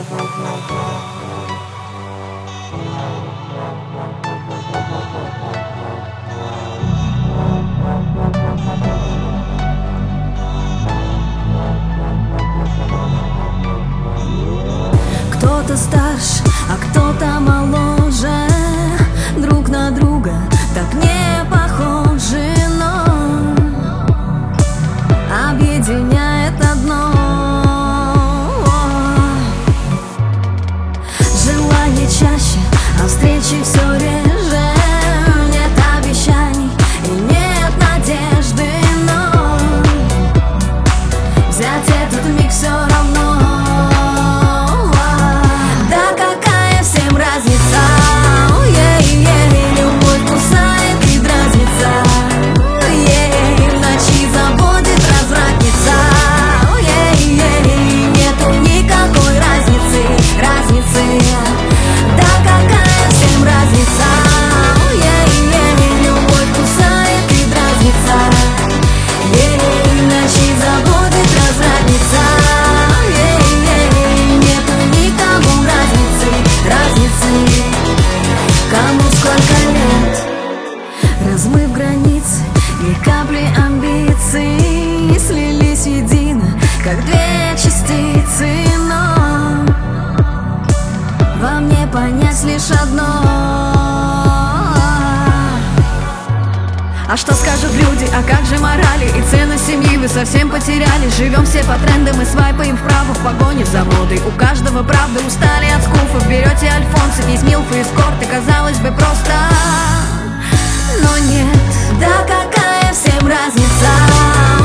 Кто-то старше, а кто-то моложе, друг на друга так не похожи, но объединяет одно — желание чаще, а встречи все реже. Нет обещаний и нет надежды, но взять этот миг все равно. Любовь кусает и дразнится, в ночи заводит развратница. Нету никакой разницы. Да какая всем разница? Любовь кусает и дразнится, в ночи заводит развратница. Нету никому разницы. Кому сколько лет, размыв границы, и капли амбиций слились едино, как две частицы. Но во мне понять лишь одно. А что скажут люди, а как же морали и ценность семьи вы совсем потеряли? Живем все по трендам и свайпаем вправо в погоне за модой. У каждого правда, устали от скуфов. Берете альфонсов, есть милфы, эскорты, казалось бы просто, но нет. Да какая всем разница?